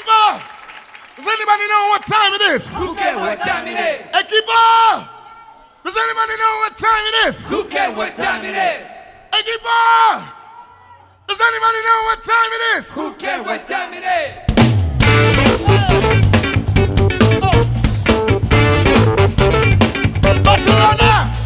keeper! Does anybody know what time it is? Who cares what time it is? Hey, keeper! Does anybody know what time it is? Who cares what time it is? Hey, keeper! Does anybody know what time it is? Who cares what time it is? Barcelona!